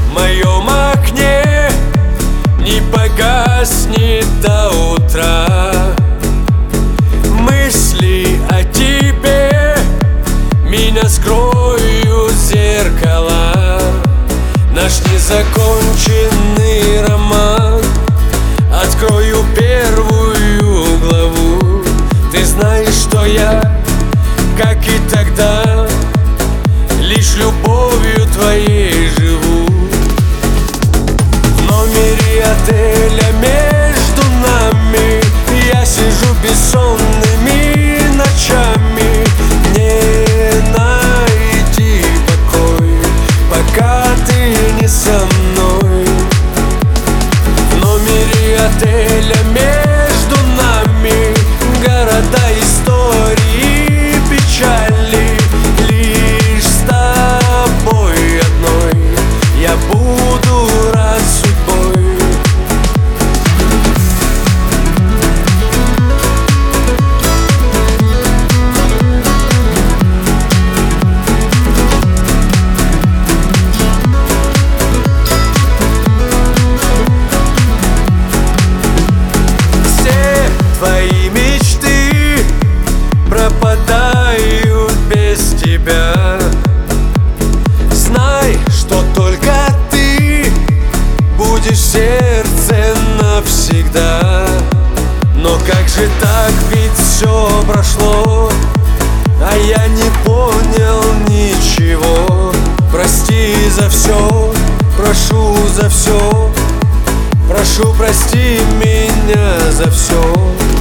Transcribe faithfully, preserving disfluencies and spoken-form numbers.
в моем окне не погаснет до утра. Мысли о тебе меня скроют зеркала. Наш незаконченный роман открою первую главу. Ты знаешь, что я, как и тогда, лишь любовью твоей живу. В номере отеля между нами я сижу бессонными ночами. Не найти покой, пока ты не со мной. В номере отеля между нами города, истории, печали. Лишь с тобой одной я буду рад судьбой. Все твои мечты пропадают без тебя. Знай, что только ты будешь в сердце навсегда. Но как же так, ведь все прошло, а я не понял ничего. Прости за все, прошу за все, прошу, прости меня за все.